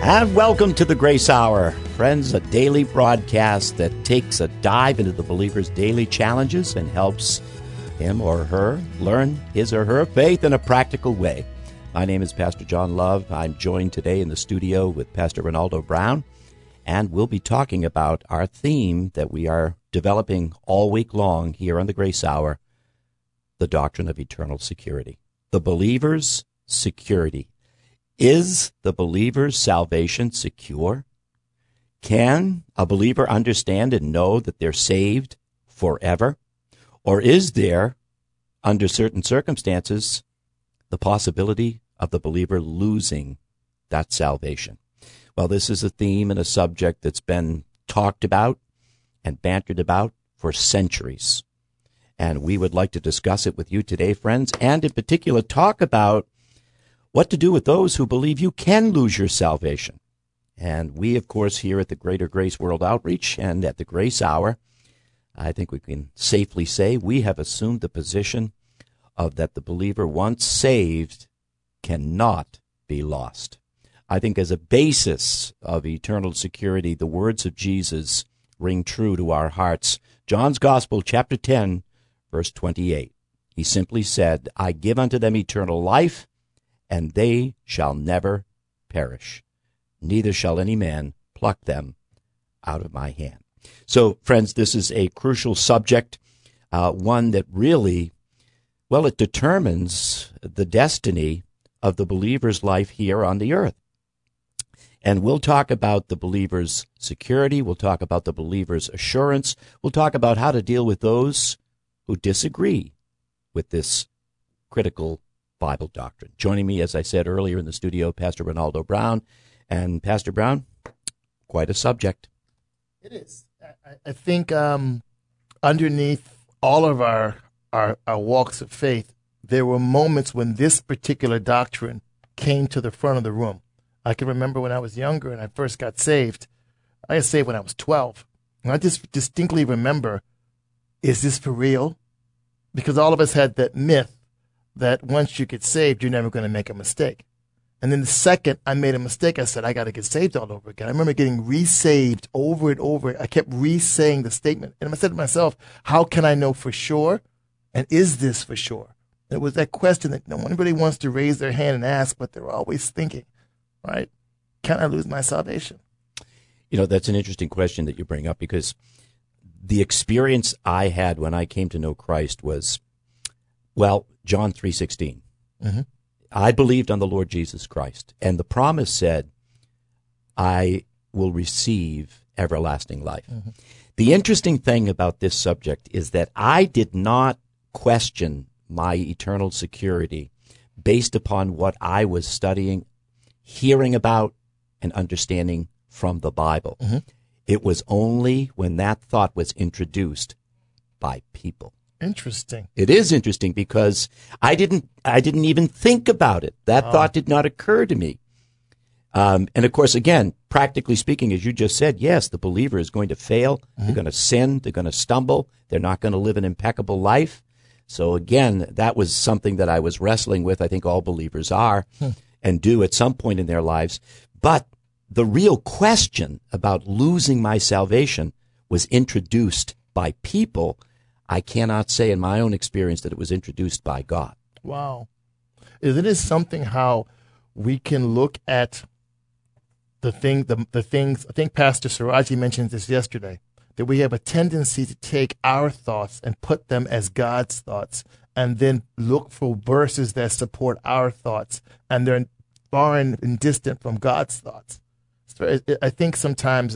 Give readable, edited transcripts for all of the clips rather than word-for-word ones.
And welcome to the Grace Hour. Friends, a daily broadcast that takes a dive into the believer's daily challenges and helps him or her learn his or her faith in a practical way. My name is Pastor John Love. I'm joined today in the studio with Pastor Ronaldo Brown, and we'll be talking about our theme that we are developing all week long here on the Grace Hour, the doctrine of eternal security. The believer's security. Is the believer's salvation secure? Can a believer understand and know that they're saved forever? Or is there, under certain circumstances, the possibility of the believer losing that salvation? Well, this is a theme and a subject that's been talked about and bantered about for centuries. And we would like to discuss it with you today, friends, and in particular talk about what to do with those who believe you can lose your salvation. And we, of course, here at the Greater Grace World Outreach and at the Grace Hour, I think we can safely say we have assumed the position of that the believer once saved cannot be lost. I think as a basis of eternal security, the words of Jesus ring true to our hearts. John's Gospel, chapter 10, verse 28. He simply said, I give unto them eternal life, and they shall never perish. Neither shall any man pluck them out of my hand. So, friends, this is a crucial subject, one that really, well, it determines the destiny of the believer's life here on the earth. And we'll talk about the believer's security. We'll talk about the believer's assurance. We'll talk about how to deal with those who disagree with this critical Bible doctrine. Joining me, as I said earlier in the studio, Pastor Ronaldo Brown. And Pastor Brown, quite a subject. It is. I think underneath all of our walks of faith, there were moments when this particular doctrine came to the front of the room. I can remember when I was younger and I first got saved. I got saved when I was 12. And I just distinctly remember, is this for real? Because all of us had that myth that once you get saved, you're never going to make a mistake. And then the second I made a mistake, I said, I got to get saved all over again. I remember getting re-saved over and over. I kept re-saying the statement. And I said to myself, how can I know for sure? And is this for sure? And it was that question that no one really wants to raise their hand and ask, but they're always thinking, right? Can I lose my salvation? You know, that's an interesting question that you bring up, because the experience I had when I came to know Christ was, well, John 3:16. Mm-hmm. I believed on the Lord Jesus Christ, and the promise said, I will receive everlasting life. Mm-hmm. The interesting thing about this subject is that I did not question my eternal security based upon what I was studying, hearing about, and understanding from the Bible. Mm-hmm. It was only when that thought was introduced by people. Interesting. It is interesting because I didn't even think about it. That thought did not occur to me. And of course, again, practically speaking, as you just said, yes, the believer is going to fail. Mm-hmm. They're going to sin. They're going to stumble. They're not going to live an impeccable life. So again, that was something that I was wrestling with. I think all believers are and do at some point in their lives. But the real question about losing my salvation was introduced by people. I cannot say in my own experience that it was introduced by God. Wow. It is something how we can look at the things, I think Pastor Siraji mentioned this yesterday, that we have a tendency to take our thoughts and put them as God's thoughts, and then look for verses that support our thoughts, and they're foreign and distant from God's thoughts. So I think sometimes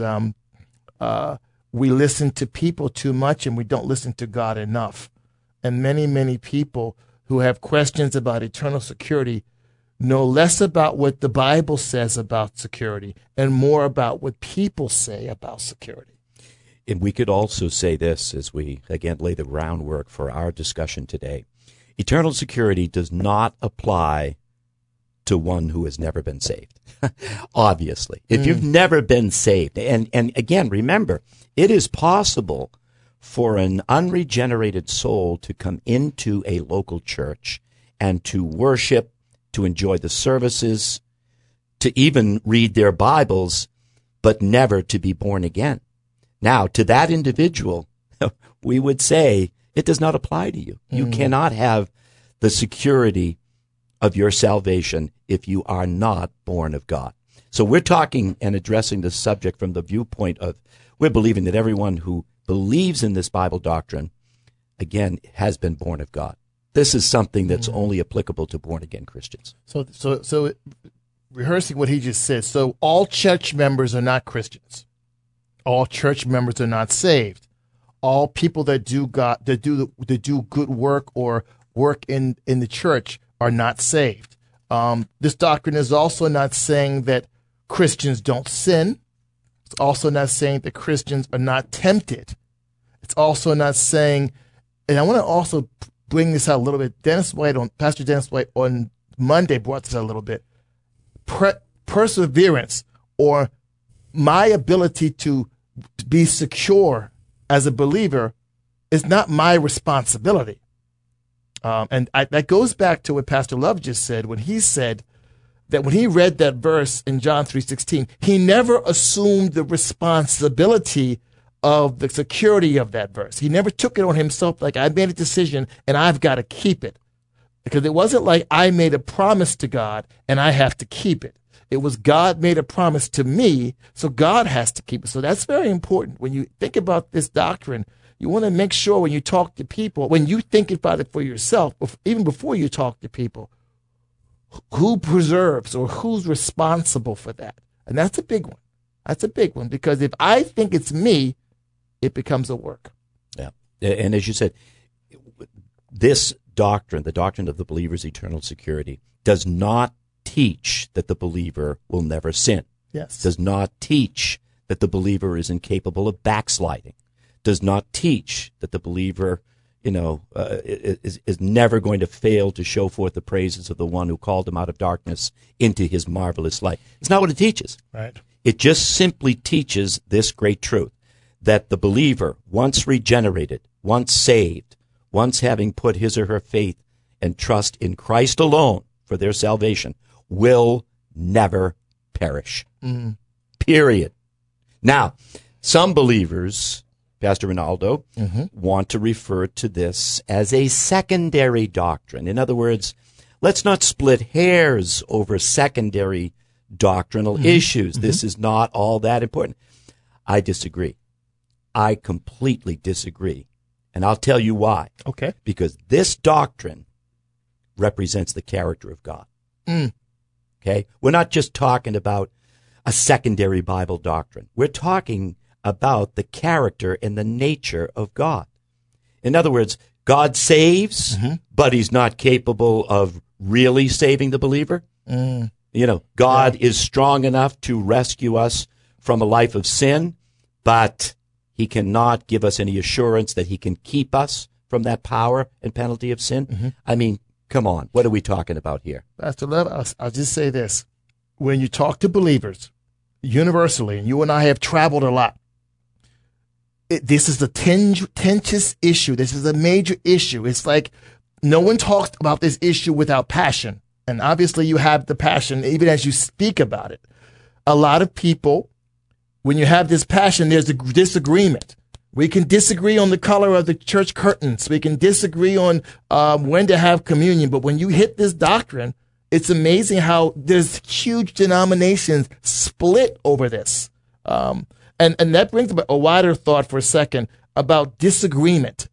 we listen to people too much and we don't listen to God enough. And many, many people who have questions about eternal security know less about what the Bible says about security and more about what people say about security. And we could also say this as we, again, lay the groundwork for our discussion today. Eternal security does not apply to one who has never been saved. Obviously, if you've never been saved, and again, remember, it is possible for an unregenerated soul to come into a local church and to worship, to enjoy the services, to even read their Bibles, but never to be born again. Now, to that individual, we would say it does not apply to you. You cannot have the security of your salvation if you are not born of God. So we're talking and addressing this subject from the viewpoint of we're believing that everyone who believes in this Bible doctrine, again, has been born of God. This is something that's only applicable to born-again Christians. So rehearsing what he just said, so all church members are not Christians. All church members are not saved. All people that do good work or work in the church are not saved. This doctrine is also not saying that Christians don't sin. It's also not saying that Christians are not tempted. It's also not saying, and I want to also bring this out a little bit. Pastor Dennis White on Monday brought this out a little bit. Perseverance, or my ability to be secure as a believer, is not my responsibility. That goes back to what Pastor Love just said when he said that when he read that verse in John 3:16, he never assumed the responsibility of the security of that verse. He never took it on himself like, I made a decision and I've got to keep it. Because it wasn't like I made a promise to God and I have to keep it. It was God made a promise to me, so God has to keep it. So that's very important. When you think about this doctrine, you want to make sure when you talk to people, when you think about it for yourself, even before you talk to people, who preserves or who's responsible for that? And that's a big one. That's a big one, because if I think it's me, it becomes a work. Yeah. And as you said, this doctrine, the doctrine of the believer's eternal security, does not teach that the believer will never sin. Yes. Does not teach that the believer is incapable of backsliding. Does not teach that the believer, is never going to fail to show forth the praises of the one who called him out of darkness into his marvelous light. It's not what it teaches. Right. It just simply teaches this great truth, that the believer, once regenerated, once saved, once having put his or her faith and trust in Christ alone for their salvation, will never perish. Period. Now, some believers, Pastor Ronaldo, want to refer to this as a secondary doctrine. In other words, let's not split hairs over secondary doctrinal issues. This is not all that important. I disagree. I completely disagree. And I'll tell you why. Okay. Because this doctrine represents the character of God. Okay? We're not just talking about a secondary Bible doctrine. We're talking about the character and the nature of God. In other words, God saves, but he's not capable of really saving the believer. God is strong enough to rescue us from a life of sin, but he cannot give us any assurance that he can keep us from that power and penalty of sin. I mean, come on. What are we talking about here? Pastor Love, I'll just say this. When you talk to believers universally, and you and I have traveled a lot, this is a contentious issue. This is a major issue. It's like no one talks about this issue without passion. And obviously you have the passion even as you speak about it. A lot of people, when you have this passion, there's a disagreement. We can disagree on the color of the church curtains. We can disagree on when to have communion. But when you hit this doctrine, it's amazing how there's huge denominations split over this. And that brings about a wider thought for a second about disagreement.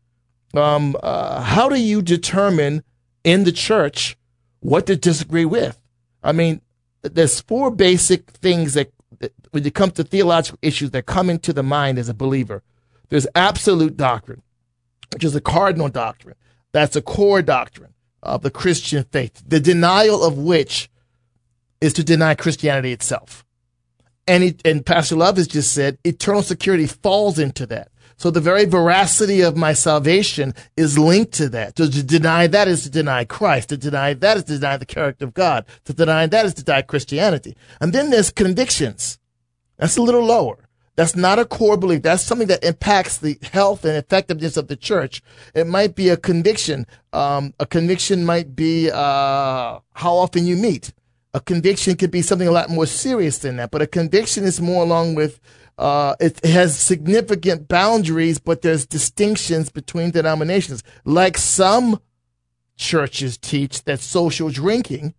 How do you determine in the church what to disagree with? I mean, there's four basic things that when it comes to theological issues that come into the mind as a believer. There's absolute doctrine, which is a cardinal doctrine. That's a core doctrine of the Christian faith, the denial of which is to deny Christianity itself. And Pastor Love has just said eternal security falls into that. So the very veracity of my salvation is linked to that. So to deny that is to deny Christ. To deny that is to deny the character of God. To deny that is to deny Christianity. And then there's convictions. That's a little lower. That's not a core belief. That's something that impacts the health and effectiveness of the church. It might be a conviction. A conviction might be how often you meet. A conviction could be something a lot more serious than that, but a conviction is more along with, it has significant boundaries, but there's distinctions between denominations. Like some churches teach that social drinking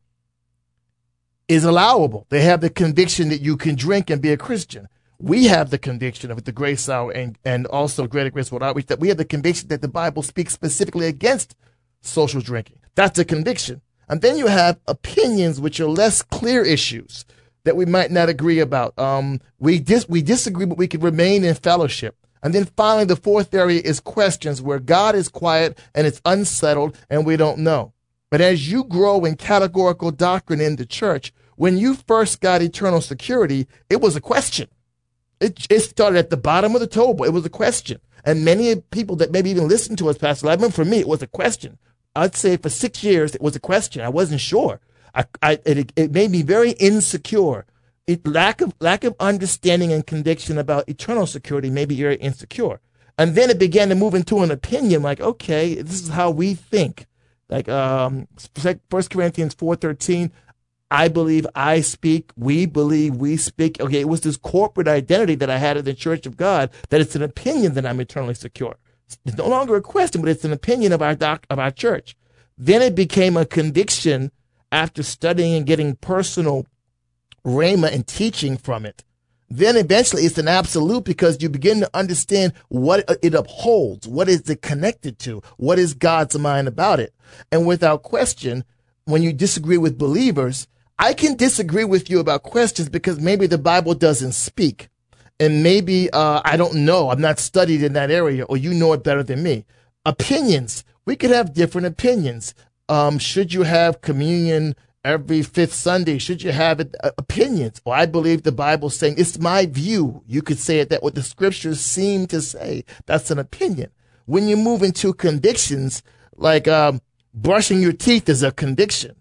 is allowable. They have the conviction that you can drink and be a Christian. We have the conviction of the Grace Hour and also Greater Grace World Outreach that we have the conviction that the Bible speaks specifically against social drinking. That's a conviction. And then you have opinions, which are less clear issues that we might not agree about. We disagree, but we can remain in fellowship. And then finally, the fourth area is questions, where God is quiet and it's unsettled and we don't know. But as you grow in categorical doctrine in the church, when you first got eternal security, it was a question. It started at the bottom of the table. It was a question. And many people that maybe even listened to us, Pastor, I remember for me, it was a question. I'd say for 6 years, it was a question. I wasn't sure. It made me very insecure. Lack of understanding and conviction about eternal security made me very insecure. And then it began to move into an opinion like, okay, this is how we think. Like 1 Corinthians 4:13, I believe I speak, we believe we speak. Okay, it was this corporate identity that I had in the Church of God that it's an opinion that I'm eternally secure. It's no longer a question, but it's an opinion of our church. Then it became a conviction after studying and getting personal rhema and teaching from it. Then eventually it's an absolute because you begin to understand what it upholds. What is it connected to? What is God's mind about it? And without question, when you disagree with believers, I can disagree with you about questions because maybe the Bible doesn't speak. And maybe I don't know. I'm not studied in that area, or you know it better than me. Opinions. We could have different opinions. Should you have communion every fifth Sunday? Should you have it? Opinions? Well, I believe the Bible's saying, it's my view. You could say it that what the scriptures seem to say. That's an opinion. When you move into convictions, like brushing your teeth is a conviction.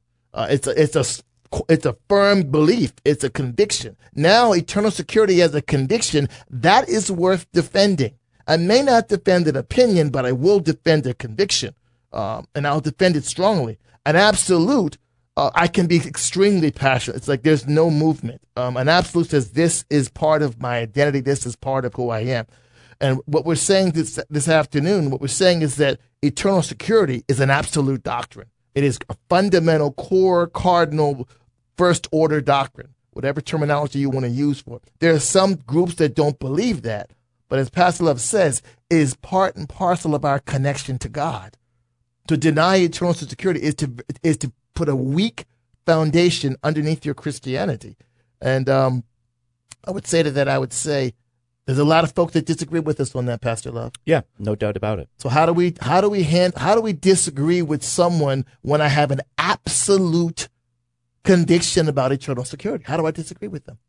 It's a firm belief. It's a conviction. Now, eternal security as a conviction, that is worth defending. I may not defend an opinion, but I will defend a conviction, and I'll defend it strongly. An absolute, I can be extremely passionate. It's like there's no movement. An absolute says, this is part of my identity. This is part of who I am. And what we're saying this afternoon, what we're saying is that eternal security is an absolute doctrine. It is a fundamental, core, cardinal, first order doctrine, whatever terminology you want to use for it. There are some groups that don't believe that, but as Pastor Love says, it is part and parcel of our connection to God. To deny eternal security is to put a weak foundation underneath your Christianity. And I would say to that, I would say there's a lot of folks that disagree with us on that, Pastor Love. Yeah, no doubt about it. So how do we disagree with someone when I have an absolute conviction about eternal security? How do I disagree with them?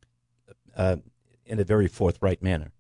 In a very forthright manner.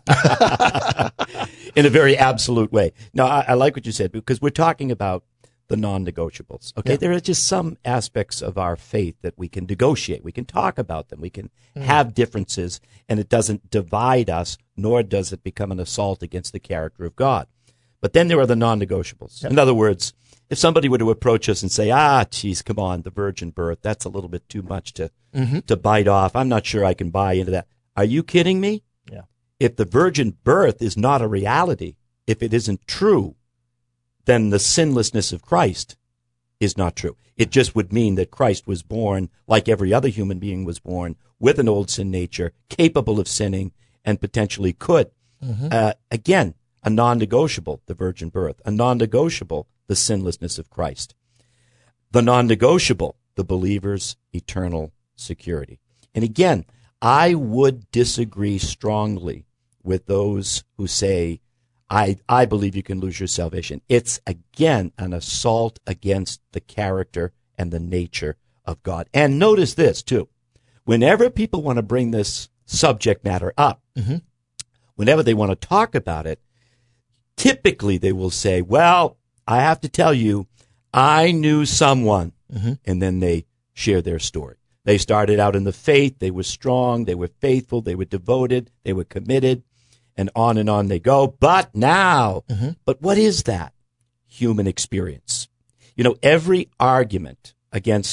In a very absolute way. No, I like what you said, because we're talking about the non-negotiables. Okay, yeah. There are just some aspects of our faith that we can negotiate. We can talk about them. We can have differences, and it doesn't divide us, nor does it become an assault against the character of God. But then there are the non-negotiables. Yeah. In other words, if somebody were to approach us and say, geez, come on, the virgin birth, that's a little bit too much to bite off. I'm not sure I can buy into that. Are you kidding me? Yeah. If the virgin birth is not a reality, if it isn't true, then the sinlessness of Christ is not true. It just would mean that Christ was born like every other human being was born, with an old sin nature, capable of sinning, and potentially could. Again, a non-negotiable, the virgin birth. A non-negotiable, the sinlessness of Christ. The non-negotiable, the believer's eternal security. And again, I would disagree strongly with those who say, I believe you can lose your salvation. It's, again, an assault against the character and the nature of God. And notice this, too. Whenever people want to bring this subject matter up, whenever they want to talk about it, typically they will say, well, I have to tell you, I knew someone, and then they share their story. They started out in the faith. They were strong. They were faithful. They were devoted. They were committed. And on they go. But now, but what is that? Human experience. You know, every argument against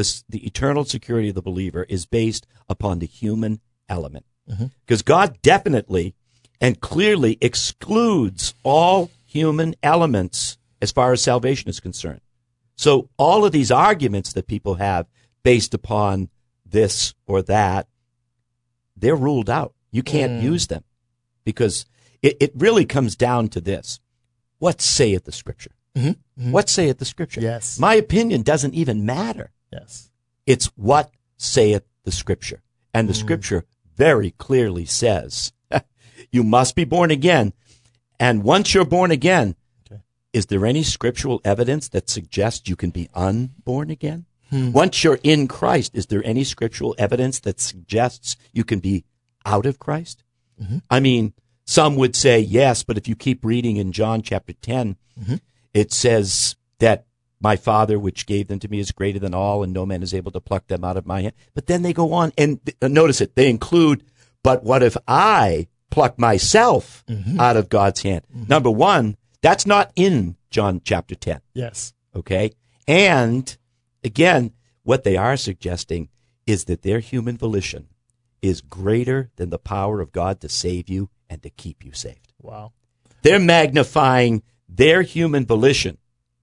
the eternal security of the believer is based upon the human element. Because God definitely and clearly excludes all human elements as far as salvation is concerned. So all of these arguments that people have based upon this or that, they're ruled out. You can't use them because it really comes down to this. What saith the Scripture? What saith the Scripture? Yes. My opinion doesn't even matter. Yes. It's what saith the Scripture. And the Scripture very clearly says, you must be born again. And once you're born again, is there any scriptural evidence that suggests you can be unborn again? Once you're in Christ, is there any scriptural evidence that suggests you can be out of Christ? I mean, some would say yes, but if you keep reading in John chapter 10, it says that my Father, which gave them to me, is greater than all, and no man is able to pluck them out of my hand. But then they go on, and notice it, they include, but what if I pluck myself out of God's hand? Number one, that's not in John chapter 10. Yes. Okay? And, again, what they are suggesting is that their human volition is greater than the power of God to save you and to keep you saved. Wow. They're magnifying their human volition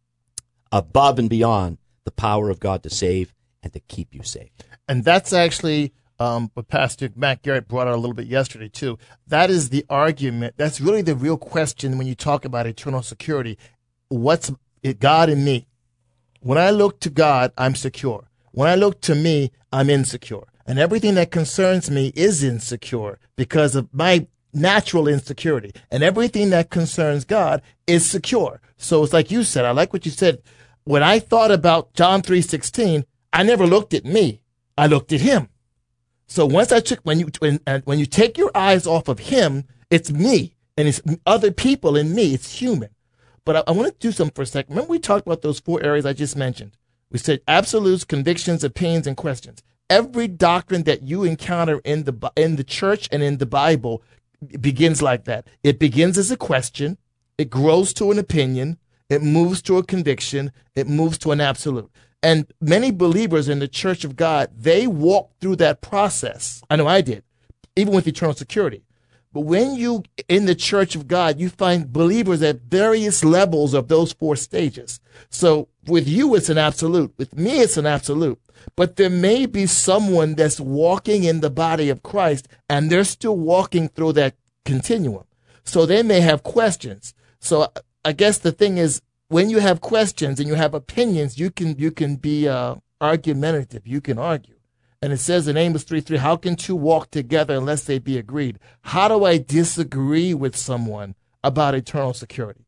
above and beyond the power of God to save and to keep you saved. And that's actually what Pastor Matt Garrett brought out a little bit yesterday, too. That is the argument. That's really the real question when you talk about eternal security. What's God in me? When I look to God, I'm secure. When I look to me, I'm insecure. And everything that concerns me is insecure because of my natural insecurity. And everything that concerns God is secure. So it's like you said, I like what you said. When I thought about John 3:16, I never looked at me. I looked at him. So once I took, when you take your eyes off of him, it's me and it's other people in me. It's human. But I want to do something for a second. Remember we talked about those 4 areas I just mentioned. We said absolutes, convictions, opinions, and questions. Every doctrine that you encounter in the church and in the Bible begins like that. It begins as a question. It grows to an opinion. It moves to a conviction. It moves to an absolute. And many believers in the Church of God, they walk through that process. I know I did, even with eternal security. But when you, in the Church of God, you find believers at various levels of those 4 stages. So with you, it's an absolute. With me, it's an absolute. But there may be someone that's walking in the body of Christ, and they're still walking through that continuum. So they may have questions. So I guess the thing is, when you have questions and you have opinions, you can be argumentative. You can argue. And it says in Amos 3:3, how can 2 walk together unless they be agreed? How do I disagree with someone about eternal security?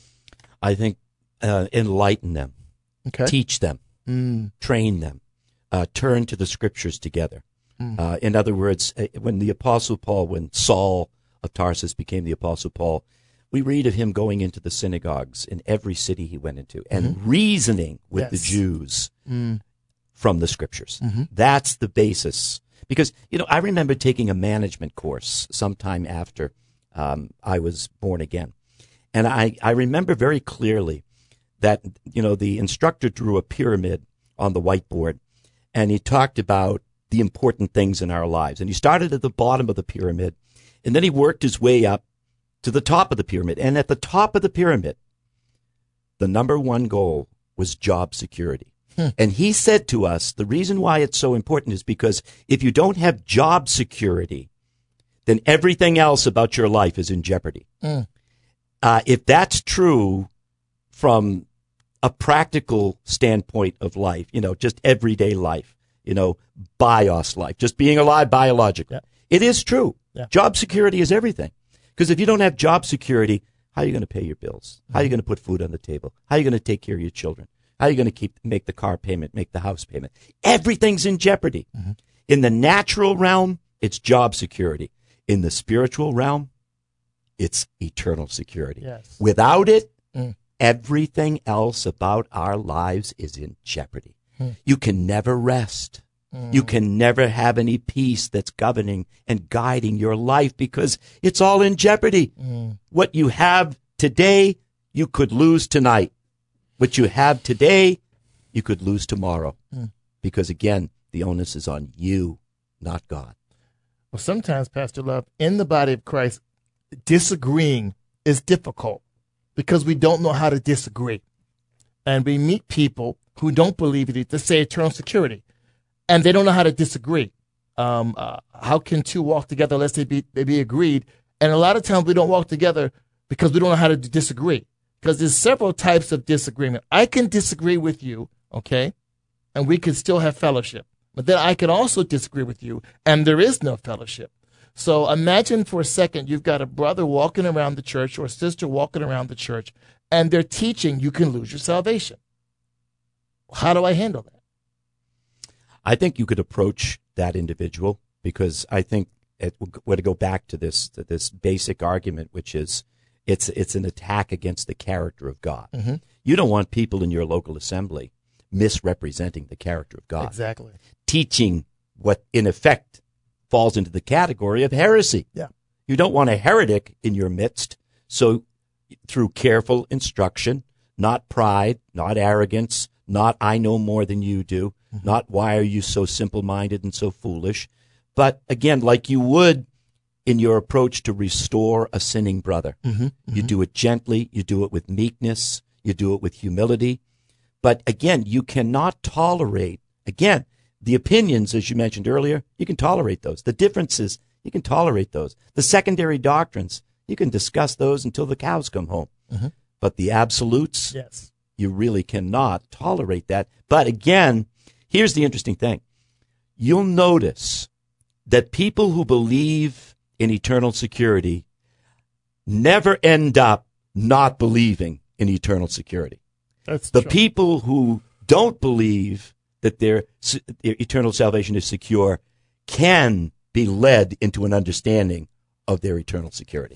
I think enlighten them, Okay. teach them, train them, turn to the Scriptures together. In other words, when Saul of Tarsus became the Apostle Paul, we read of him going into the synagogues in every city he went into and reasoning with the Jews from the Scriptures. That's the basis. Because, I remember taking a management course sometime after I was born again. And I remember very clearly that, the instructor drew a pyramid on the whiteboard, and he talked about the important things in our lives. And he started at the bottom of the pyramid, and then he worked his way up to the top of the pyramid. And at the top of the pyramid, the number 1 goal was job security. And he said to us, the reason why it's so important is because if you don't have job security, then everything else about your life is in jeopardy. If that's true from a practical standpoint of life, just everyday life, bios life, just being alive biologically, it is true. Job security is everything. Because if you don't have job security, how are you going to pay your bills? How are you going to put food on the table? How are you going to take care of your children? How are you going to make the car payment, make the house payment? Everything's in jeopardy. In the natural realm, it's job security. In the spiritual realm, it's eternal security. Yes. Without it, everything else about our lives is in jeopardy. You can never rest. You can never have any peace that's governing and guiding your life because it's all in jeopardy. What you have today, you could lose tonight. What you have today, you could lose tomorrow. because, again, the onus is on you, not God. Well, sometimes, Pastor Love, in the body of Christ, disagreeing is difficult because we don't know how to disagree. And we meet people who don't believe it, let's say eternal security, and they don't know how to disagree. How can two walk together unless they be agreed? And a lot of times we don't walk together because we don't know how to disagree. Because there's several types of disagreement. I can disagree with you, okay, and we can still have fellowship. But then I can also disagree with you, and there is no fellowship. So imagine for a second you've got a brother walking around the church or a sister walking around the church, and they're teaching you can lose your salvation. How do I handle that? I think you could approach that individual, because I think we're to go back to this basic argument, which is it's an attack against the character of God. Mm-hmm. You don't want people in your local assembly misrepresenting the character of God. Exactly. Teaching what, in effect, falls into the category of heresy. Yeah. You don't want a heretic in your midst. So through careful instruction, not pride, not arrogance, not I know more than you do, mm-hmm. not why are you so simple-minded and so foolish, but again, like you would in your approach to restore a sinning brother. Mm-hmm. Mm-hmm. You do it gently, you do it with meekness, you do it with humility. But again, you cannot tolerate, again, the opinions, as you mentioned earlier, you can tolerate those. The differences, you can tolerate those. The secondary doctrines, you can discuss those until the cows come home. Mm-hmm. But the absolutes, yes, you really cannot tolerate that. But again, here's the interesting thing. You'll notice that people who believe in eternal security never end up not believing in eternal security. That's the true. People who don't believe that their eternal salvation is secure can be led into an understanding of their eternal security.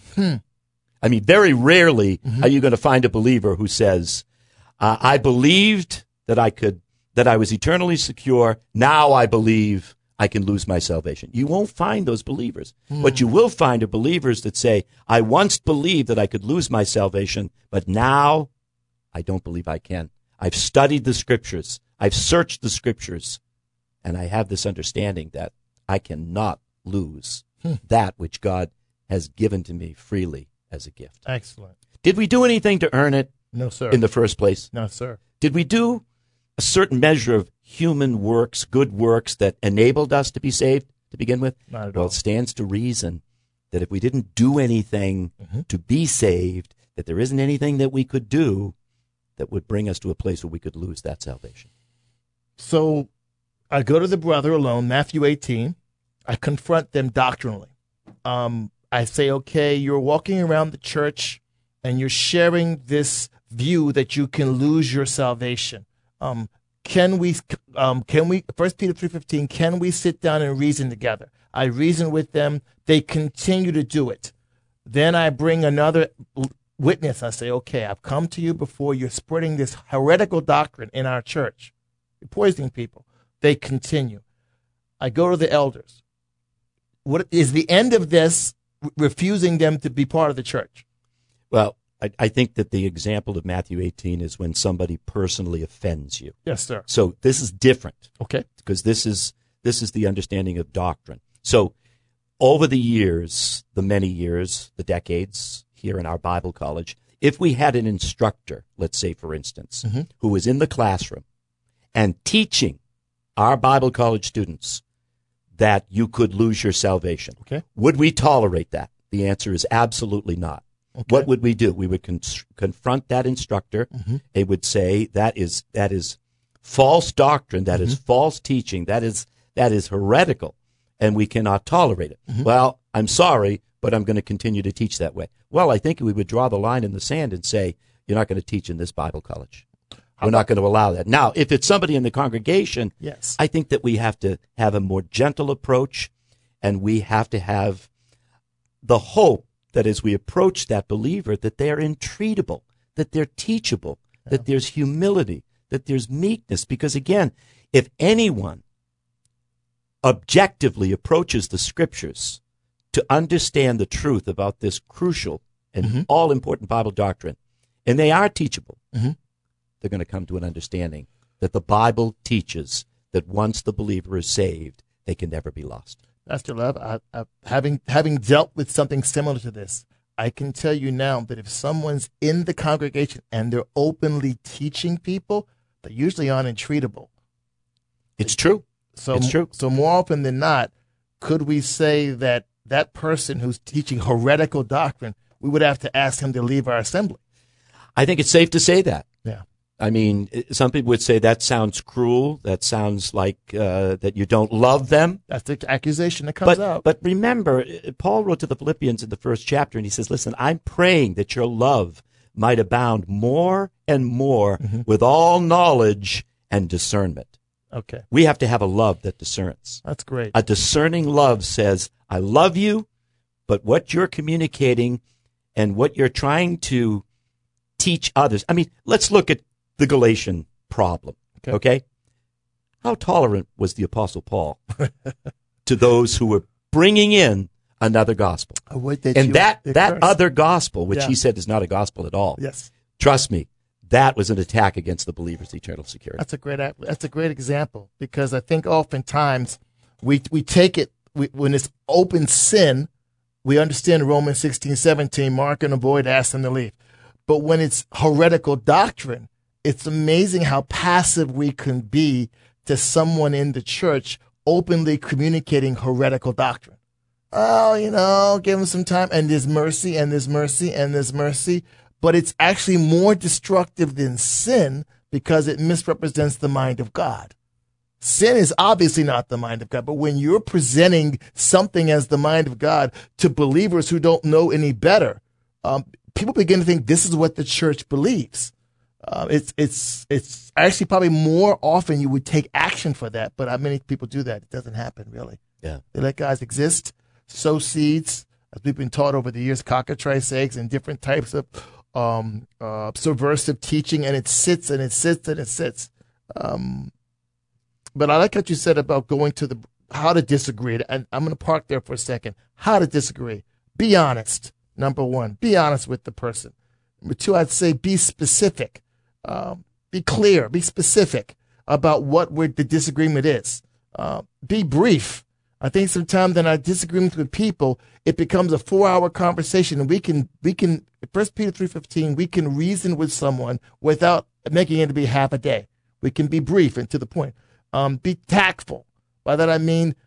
I mean, very rarely are you going to find a believer who says, I believed that I was eternally secure. Now I believe I can lose my salvation. You won't find those believers. What you will find are believers that say, I once believed that I could lose my salvation, but now I don't believe I can. I've studied the scriptures. I've searched the scriptures, and I have this understanding that I cannot lose that which God has given to me freely as a gift. Excellent. Did we do anything to earn it? No, sir. In the first place? No, sir. Did we do a certain measure of human works, good works that enabled us to be saved to begin with? Not at Well, all. it stands to reason that if we didn't do anything to be saved, that there isn't anything that we could do that would bring us to a place where we could lose that salvation. So I go to the brother alone, Matthew 18. I confront them doctrinally. I say, okay, you're walking around the church and you're sharing this view that you can lose your salvation. Can we, 1 Peter 3:15, can we sit down and reason together? I reason with them. They continue to do it. Then I bring another witness. I say, okay, I've come to you before. You're spreading this heretical doctrine in our church. You're poisoning people. They continue. I go to the elders. What is the end of this? Refusing them to be part of the church. Well, I think that the example of Matthew 18 is when somebody personally offends you. Yes, sir. So this is different. Okay. Because this is the understanding of doctrine. So over the years, the many years, the decades here in our Bible college, if we had an instructor, let's say, for instance, who was in the classroom and teaching our Bible college students that you could lose your salvation, Okay. would we tolerate that? The answer is absolutely not. Okay. What would we do? We would confront that instructor. It would say that is false doctrine, that is false teaching, that is heretical, and we cannot tolerate it. Well, I'm sorry, but I'm going to continue to teach that way. Well, I think we would draw the line in the sand and say, you're not going to teach in this Bible college. We're not going to allow that. Now, if it's somebody in the congregation, Yes. I think that we have to have a more gentle approach, and we have to have the hope that as we approach that believer, that they're entreatable, that they're teachable, that there's humility, that there's meekness. Because again, if anyone objectively approaches the scriptures to understand the truth about this crucial and all-important Bible doctrine, and they are teachable, they're going to come to an understanding that the Bible teaches that once the believer is saved, they can never be lost. Pastor Love, having dealt with something similar to this, I can tell you now that if someone's in the congregation and they're openly teaching people, they usually aren't untreatable. It's true. It's true. So more often than not, could we say that that person who's teaching heretical doctrine, we would have to ask him to leave our assembly? I think it's safe to say that. Yeah. I mean, some people would say that sounds cruel. That sounds like that you don't love them. That's the accusation that comes out. But remember, Paul wrote to the Philippians in the first chapter, and he says, listen, I'm praying that your love might abound more and more with all knowledge and discernment. Okay. We have to have a love that discerns. That's great. A discerning love says, I love you, but what you're communicating and what you're trying to teach others. I mean, let's look at the Galatian problem, okay? How tolerant was the Apostle Paul to those who were bringing in another gospel? That other gospel, which he said is not a gospel at all. Yes. Trust me, that was an attack against the believer's eternal security. That's a great example, because I think oftentimes we take it, when it's open sin, we understand Romans 16:17, mark and avoid, ask them to leave. But when it's heretical doctrine, it's amazing how passive we can be to someone in the church openly communicating heretical doctrine. Oh, give them some time, and there's mercy, and there's mercy, and there's mercy. But it's actually more destructive than sin because it misrepresents the mind of God. Sin is obviously not the mind of God, but when you're presenting something as the mind of God to believers who don't know any better, people begin to think this is what the church believes. It's actually probably more often you would take action for that, but how many people do that? It doesn't happen, really. Yeah. They let guys exist, sow seeds, as we've been taught over the years, cockatrice eggs and different types of subversive teaching, and it sits and it sits and it sits. But I like what you said about going to how to disagree. And I'm going to park there for a second. How to disagree. Be honest. Number one, be honest with the person. Number two, I'd say be specific. Be clear. Be specific about what the disagreement is. Be brief. I think sometimes in our disagreements with people, it becomes a 4-hour conversation, and we can 1 Peter 3:15, we can reason with someone without making it to be half a day. We can be brief and to the point. Be tactful. By that I mean,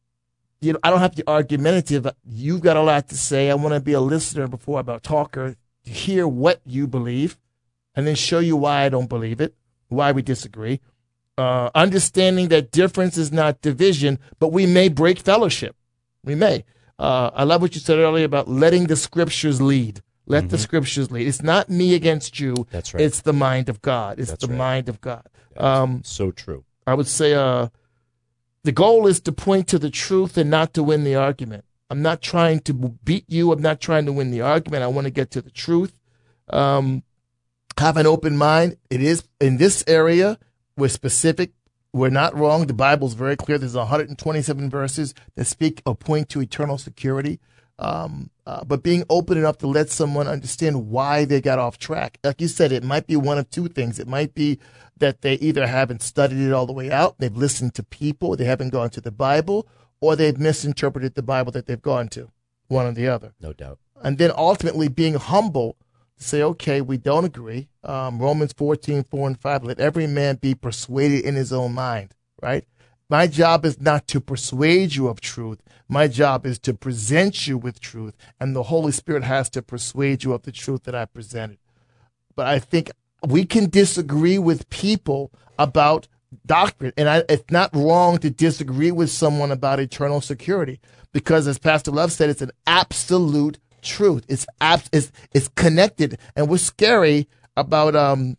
I don't have to be argumentative. You've got a lot to say. I want to be a listener before I'm a talker, to hear what you believe, and then show you why I don't believe it, why we disagree. Understanding that difference is not division, but we may break fellowship. We may. I love what you said earlier about letting the scriptures lead. Let the scriptures lead. It's not me against you. That's right. It's the mind of God. It's That's the right. mind of God. So true. I would say the goal is to point to the truth and not to win the argument. I'm not trying to beat you. I'm not trying to win the argument. I want to get to the truth. Have an open mind. It is in this area. We're specific. We're not wrong. The Bible's very clear. There's 127 verses that speak or point to eternal security. But being open enough to let someone understand why they got off track. Like you said, it might be one of two things. It might be that they either haven't studied it all the way out, they've listened to people, they haven't gone to the Bible, or they've misinterpreted the Bible that they've gone to, one or the other. No doubt. And then ultimately being humble to say, okay, we don't agree. Romans 14:4-5, let every man be persuaded in his own mind, right? My job is not to persuade you of truth. My job is to present you with truth, and the Holy Spirit has to persuade you of the truth that I presented. But I think we can disagree with people about doctrine, and it's not wrong to disagree with someone about eternal security, because as Pastor Love said, it's an absolute truth. It's connected, and what's scary about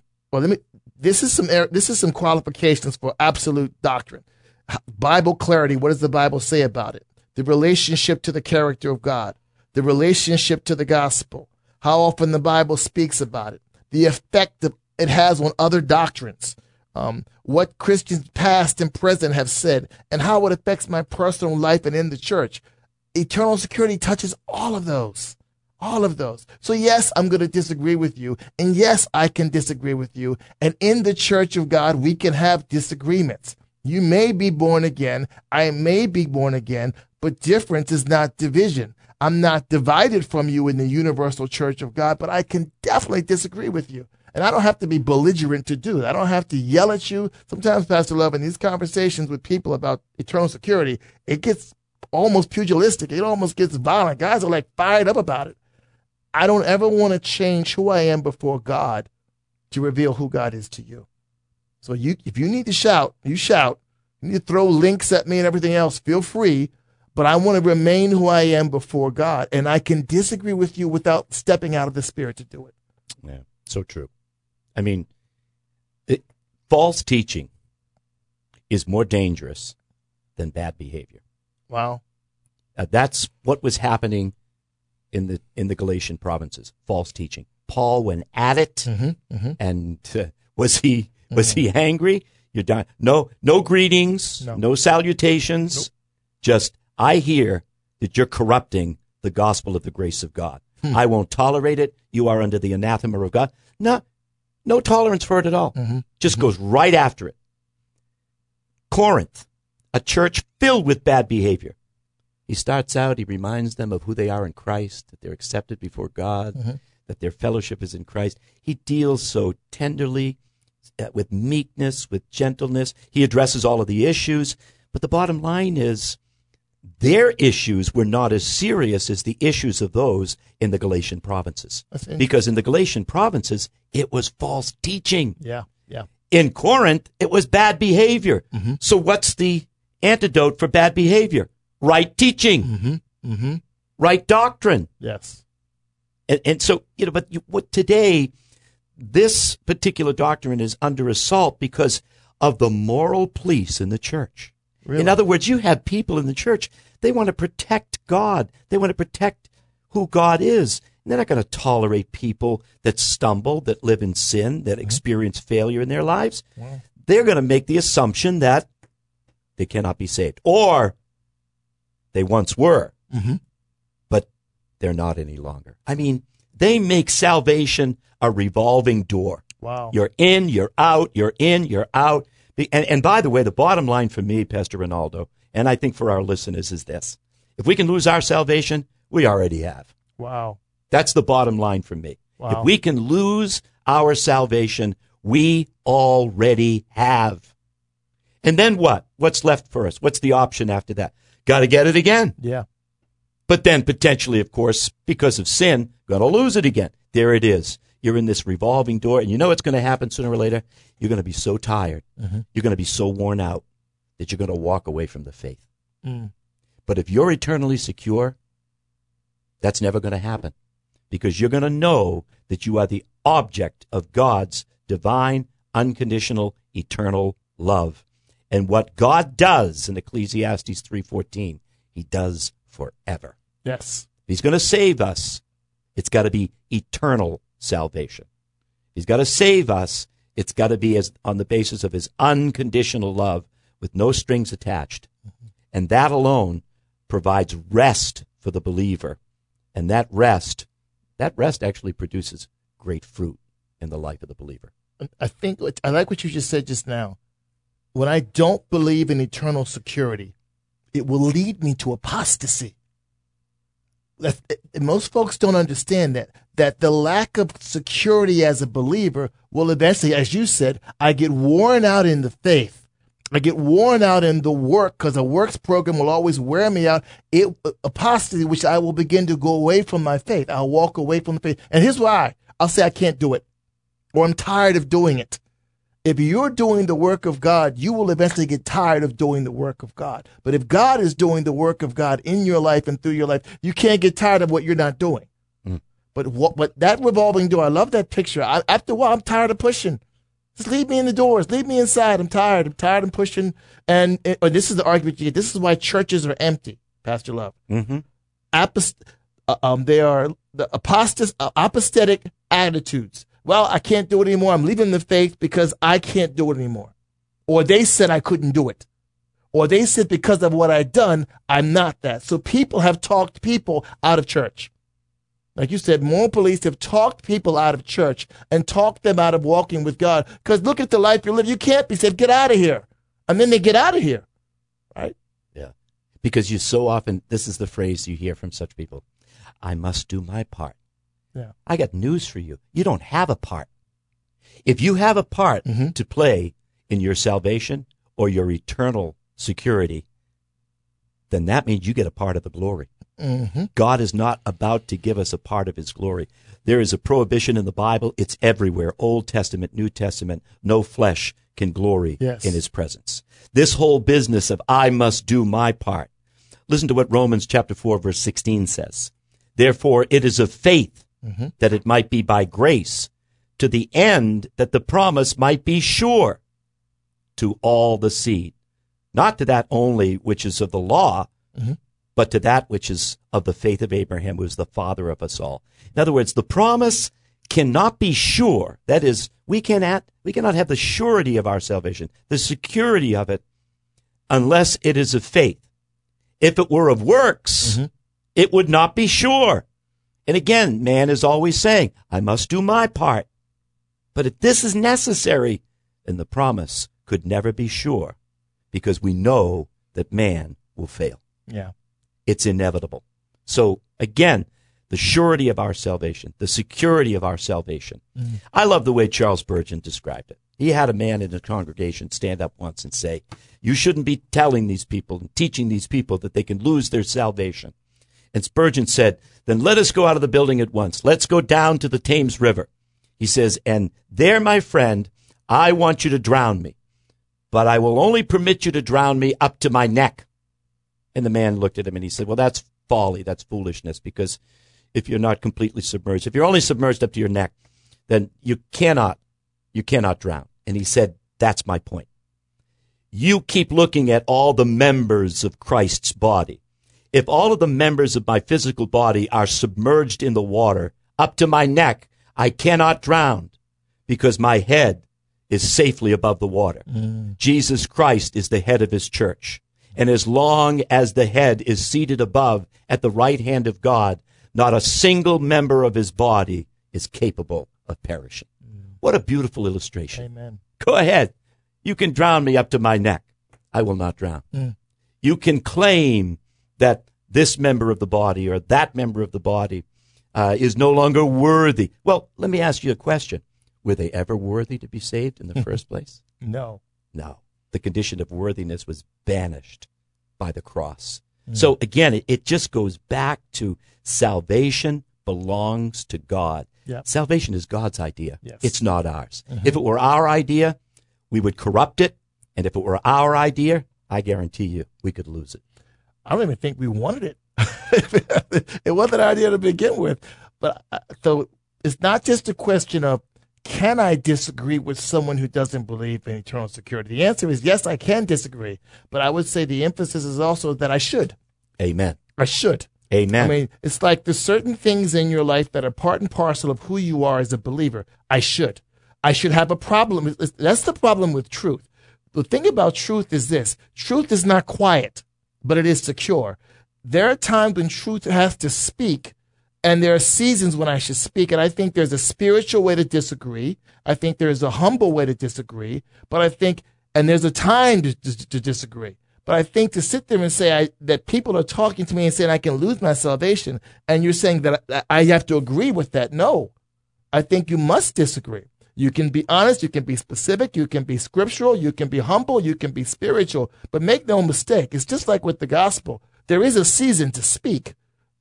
this is some qualifications for absolute doctrine. Bible clarity. What does the Bible say about it? The relationship to the character of God, the relationship to the gospel, how often the Bible speaks about it, the effect that it has on other doctrines, what Christians past and present have said, and how it affects my personal life and in the church. Eternal security touches all of those. All of those. So yes, I'm going to disagree with you. And yes, I can disagree with you. And in the church of God, we can have disagreements. You may be born again. I may be born again, but difference is not division. I'm not divided from you in the universal church of God, but I can definitely disagree with you. And I don't have to be belligerent to do it. I don't have to yell at you. Sometimes, Pastor Love, in these conversations with people about eternal security, it gets almost pugilistic. It almost gets violent. Guys are like fired up about it. I don't ever want to change who I am before God to reveal who God is to you. So if you need to shout, you shout. You need to throw links at me and everything else, feel free. But I want to remain who I am before God. And I can disagree with you without stepping out of the Spirit to do it. Yeah, so true. I mean, false teaching is more dangerous than bad behavior. Wow. That's what was happening in the Galatian provinces. False teaching. Paul went at it, and was he angry? You're done. No greetings, no salutations. Nope. Just, I hear that you're corrupting the gospel of the grace of God. I won't tolerate it. You are under the anathema of God. No tolerance for it at all. Just goes right after it. Corinth, a church filled with bad behavior. He starts out, he reminds them of who they are in Christ, that they're accepted before God, that their fellowship is in Christ. He deals so tenderly, with meekness, with gentleness. He addresses all of the issues. But the bottom line is, their issues were not as serious as the issues of those in the Galatian provinces. Because in the Galatian provinces, it was false teaching. Yeah. In Corinth, it was bad behavior. So what's the antidote for bad behavior? Right teaching. Right doctrine. Yes. And so, what today, this particular doctrine is under assault because of the moral police in the church. Really? In other words, you have people in the church, they want to protect God. They want to protect who God is. And they're not going to tolerate people that stumble, that live in sin, that experience failure in their lives. Wow. They're going to make the assumption that they cannot be saved. Or they once were, but they're not any longer. I mean, they make salvation a revolving door. Wow. You're in, you're out, you're in, you're out. And by the way, the bottom line for me, Pastor Ronaldo, and I think for our listeners, is this. If we can lose our salvation, we already have. Wow. That's the bottom line for me. Wow. If we can lose our salvation, we already have. And then what? What's left for us? What's the option after that? Got to get it again. Yeah. But then potentially, of course, because of sin, going to lose it again. There it is. You're in this revolving door, and you know what's going to happen sooner or later? You're going to be so tired. You're going to be so worn out that you're going to walk away from the faith. But if you're eternally secure, that's never going to happen, because you're going to know that you are the object of God's divine, unconditional, eternal love. And what God does in Ecclesiastes 3:14, he does forever. Yes. If he's going to save us, it's got to be eternal salvation. He's got to save us. It's got to be on the basis of his unconditional love with no strings attached. And that alone provides rest for the believer. And that rest actually produces great fruit in the life of the believer. I like what you just said just now. When I don't believe in eternal security, it will lead me to apostasy. Most folks don't understand that the lack of security as a believer will eventually, as you said, I get worn out in the faith. I get worn out in the work, because a works program will always wear me out. Apostasy, which I will begin to go away from my faith. I'll walk away from the faith. And here's why. I'll say I can't do it, or I'm tired of doing it. If you're doing the work of God, you will eventually get tired of doing the work of God. But if God is doing the work of God in your life and through your life, you can't get tired of what you're not doing. But that revolving door, I love that picture. After a while, I'm tired of pushing. Just leave me in the doors. Leave me inside. I'm tired. I'm pushing. And this is the argument you get. This is why churches are empty, Pastor Love. They are the apostatic attitudes. Well, I can't do it anymore. I'm leaving the faith because I can't do it anymore. Or they said I couldn't do it. Or they said because of what I'd done, I'm not that. So people have talked people out of church. Like you said, moral police have talked people out of church and talked them out of walking with God. Because look at the life you live. You can't be saved. Get out of here. and then they get out of here, right? Yeah. Because you so often, this is the phrase you hear from such people, I must do my part. Yeah. I got news for you. You don't have a part. If you have a part to play in your salvation or your eternal security, then that means you get a part of the glory. God is not about to give us a part of his glory. There is a prohibition in the Bible. It's everywhere. Old Testament, New Testament. No flesh can glory in his presence. This whole business of I must do my part. Listen to what Romans chapter 4 verse 16 says. Therefore it is of faith that it might be by grace, to the end that the promise might be sure to all the seed. Not to that only which is of the law, but to that which is of the faith of Abraham, who is the father of us all. In other words, the promise cannot be sure. That is, we cannot have the surety of our salvation, the security of it, unless it is of faith. If it were of works, it would not be sure. And again, man is always saying, I must do my part. But if this is necessary, then the promise could never be sure, because we know that man will fail. Yeah. It's inevitable. So again, the surety of our salvation, the security of our salvation. I love the way Charles Spurgeon described it. He had a man in the congregation stand up once and say, you shouldn't be telling these people and teaching these people that they can lose their salvation. And Spurgeon said, then let us go out of the building at once. Let's go down to the Thames River. He says, and there, my friend, I want you to drown me, but I will only permit you to drown me up to my neck. And the man looked at him and he said, well, that's folly, that's foolishness, because if you're not completely submerged, if you're only submerged up to your neck, then you cannot drown. And he said, that's my point. You keep looking at all the members of Christ's body. If all of the members of my physical body are submerged in the water up to my neck, I cannot drown because my head is safely above the water. Jesus Christ is the head of his church. And as long as the head is seated above at the right hand of God, not a single member of his body is capable of perishing. What a beautiful illustration. Amen. Go ahead. You can drown me up to my neck. I will not drown. You can claim that this member of the body or that member of the body is no longer worthy. Well, let me ask you a question. Were they ever worthy to be saved in the first place? No. No. The condition of worthiness was banished by the cross. So again, it just goes back to salvation belongs to God. Yep. Salvation is God's idea. Yes. It's not ours. If it were our idea, we would corrupt it. And if it were our idea, I guarantee you we could lose it. I don't even think we wanted it. It wasn't our idea to begin with. But so it's not just a question of, can I disagree with someone who doesn't believe in eternal security? The answer is yes, I can disagree. But I would say the emphasis is also that I should. Amen. I should. Amen. I mean, it's like there's certain things in your life that are part and parcel of who you are as a believer. I should have a problem. That's the problem with truth. The thing about truth is this. Truth is not quiet, but it is secure. There are times when truth has to speak, and there are seasons when I should speak. And I think there's a spiritual way to disagree. I think there's a humble way to disagree. And there's a time to disagree. But I think to sit there and say that people are talking to me and saying I can lose my salvation, and you're saying that I have to agree with that. No, I think you must disagree. You can be honest, you can be specific, you can be scriptural, you can be humble, you can be spiritual, but make no mistake. It's just like with the gospel. There is a season to speak.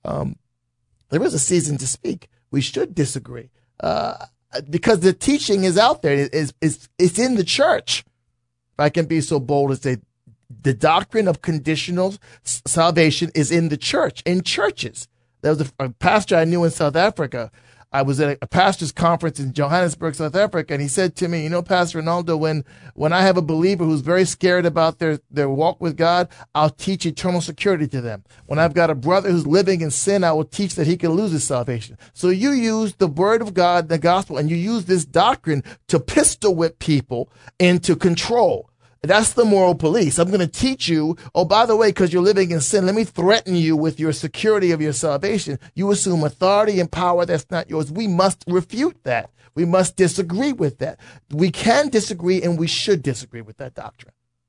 There is a season to speak. We should disagree because the teaching is out there. It's in the church. If I can be so bold as say, the doctrine of conditional salvation is in the church, in churches. There was a pastor I knew in South Africa. I was at a pastor's conference in Johannesburg, South Africa, and he said to me, Pastor Ronaldo, when I have a believer who's very scared about their walk with God, I'll teach eternal security to them. When I've got a brother who's living in sin, I will teach that he can lose his salvation. So you use the word of God, the gospel, and you use this doctrine to pistol whip people into control. That's the moral police. I'm going to teach you, oh, by the way, because you're living in sin, let me threaten you with your security of your salvation. You assume authority and power that's not yours. We must refute that. We must disagree with that. We can disagree and we should disagree with that doctrine.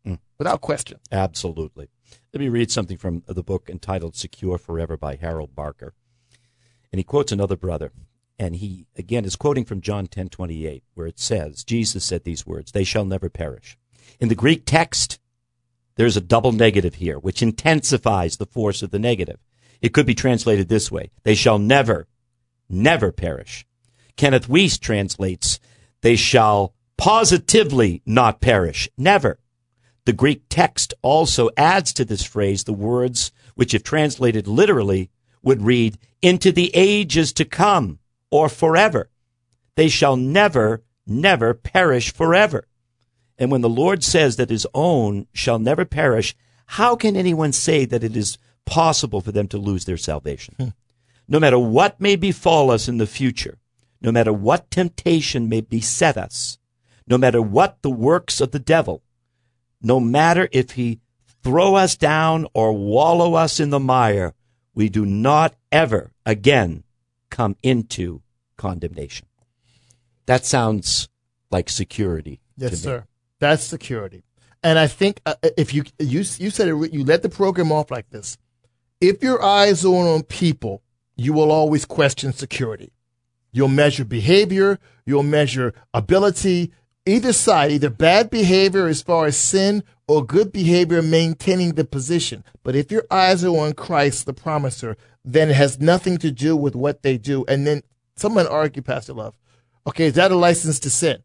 without question. Absolutely. Let me read something from the book entitled Secure Forever by Harold Barker. And he quotes another brother. And he, again, is quoting from John 10:28, where it says, Jesus said these words, "They shall never perish." In the Greek text, there's a double negative here, which intensifies the force of the negative. It could be translated this way: they shall never, never perish. Kenneth Wuest translates, they shall positively not perish, never. The Greek text also adds to this phrase the words which, if translated literally, would read, into the ages to come, or forever. They shall never, never perish forever. And when the Lord says that his own shall never perish, how can anyone say that it is possible for them to lose their salvation? No matter what may befall us in the future, no matter what temptation may beset us, no matter what the works of the devil, no matter if he throw us down or wallow us in the mire, we do not ever again come into condemnation. That sounds like security. Yes, sir. That's security. And I think if you said it, you let the program off like this. If your eyes are on people, you will always question security. You'll measure behavior. You'll measure ability. Either side, either bad behavior as far as sin or good behavior maintaining the position. But if your eyes are on Christ, the promiser, then it has nothing to do with what they do. And then someone argue, Pastor Love, okay, is that a license to sin?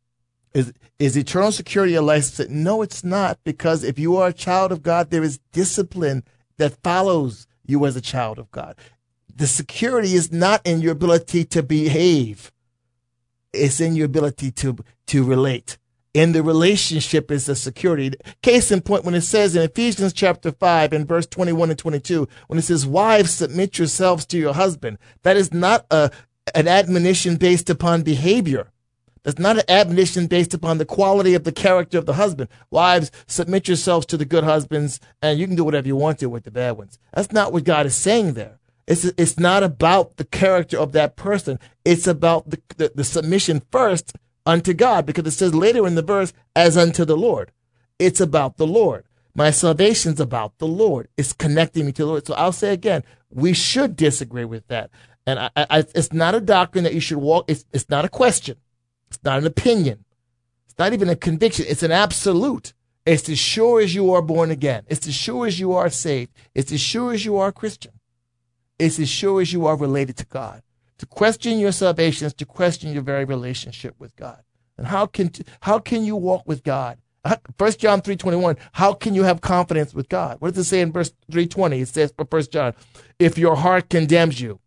Is eternal security a license to sin? No, it's not, because if you are a child of God, there is discipline that follows you as a child of God. The security is not in your ability to behave. It's in your ability to relate. In the relationship is the security. Case in point, when it says in Ephesians chapter 5 and verse 21 and 22, when it says, wives, submit yourselves to your husband, that is not an admonition based upon behavior. That's not an admonition based upon the quality of the character of the husband. Wives, submit yourselves to the good husbands, and you can do whatever you want to with the bad ones. That's not what God is saying there. It's not about the character of that person. It's about the submission first unto God, because it says later in the verse, as unto the Lord. It's about the Lord. My salvation's about the Lord. It's connecting me to the Lord. So I'll say again, we should disagree with that. And it's not a doctrine that you should walk. It's not a question. It's not an opinion. It's not even a conviction. It's an absolute. It's as sure as you are born again. It's as sure as you are saved. It's as sure as you are a Christian. It's as sure as you are related to God. To question your salvation is to question your very relationship with God. And how can you walk with God? 1 John 3:21, how can you have confidence with God? What does it say in verse 3:20? It says for 1 John, if your heart condemns you,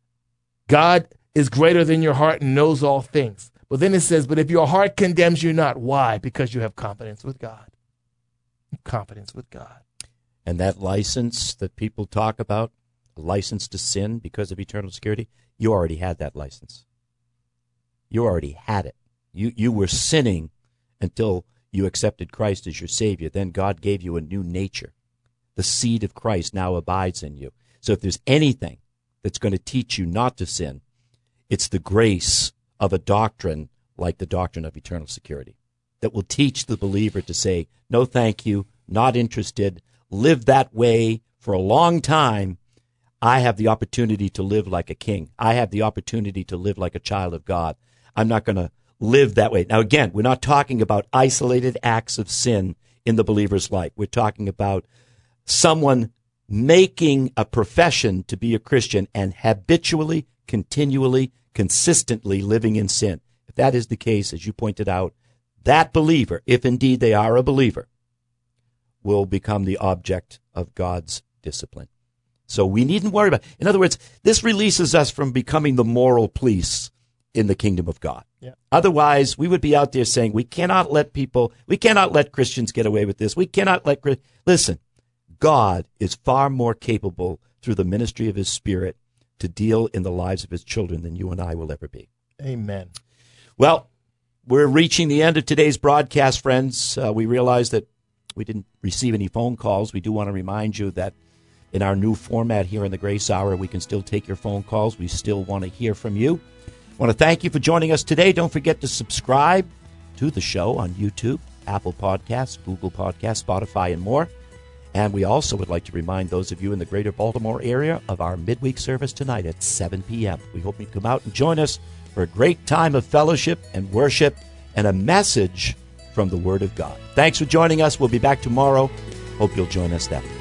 God is greater than your heart and knows all things. But then it says, but if your heart condemns you not, why? Because you have confidence with God. Confidence with God. And that license that people talk about, a license to sin because of eternal security, you already had that license. You already had it. You were sinning until you accepted Christ as your Savior. Then God gave you a new nature. The seed of Christ now abides in you. So if there's anything that's going to teach you not to sin, it's the grace of a doctrine like the doctrine of eternal security that will teach the believer to say, no, thank you, not interested, live that way for a long time. I have the opportunity to live like a king. I have the opportunity to live like a child of God. I'm not going to live that way. Now, again, we're not talking about isolated acts of sin in the believer's life. We're talking about someone making a profession to be a Christian and habitually, continually, consistently living in sin. If that is the case, as you pointed out, that believer, if indeed they are a believer, will become the object of God's discipline. So we needn't worry about it. In other words, this releases us from becoming the moral police in the kingdom of God. Yeah. Otherwise, we would be out there saying, we cannot let Christians get away with this. We cannot let, listen, God is far more capable through the ministry of his Spirit to deal in the lives of his children than you and I will ever be. Amen. Well, we're reaching the end of today's broadcast, friends. We realize that we didn't receive any phone calls. We do want to remind you that in our new format here in the Grace Hour, we can still take your phone calls. We still want to hear from you. I want to thank you for joining us today. Don't forget to subscribe to the show on YouTube, Apple Podcasts, Google Podcasts, Spotify, and more. And we also would like to remind those of you in the greater Baltimore area of our midweek service tonight at 7 p.m. We hope you come out and join us for a great time of fellowship and worship and a message from the Word of God. Thanks for joining us. We'll be back tomorrow. Hope you'll join us then.